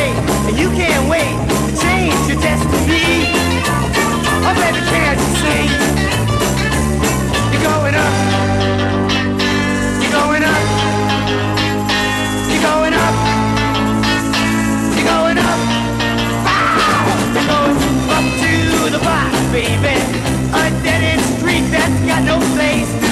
great, and you can't wait to change your destiny. Oh baby, can't you see? You're going up. You're going up. You're going up. You're going up. Ah! You're going up to the box, baby. A dead end street that's got no place.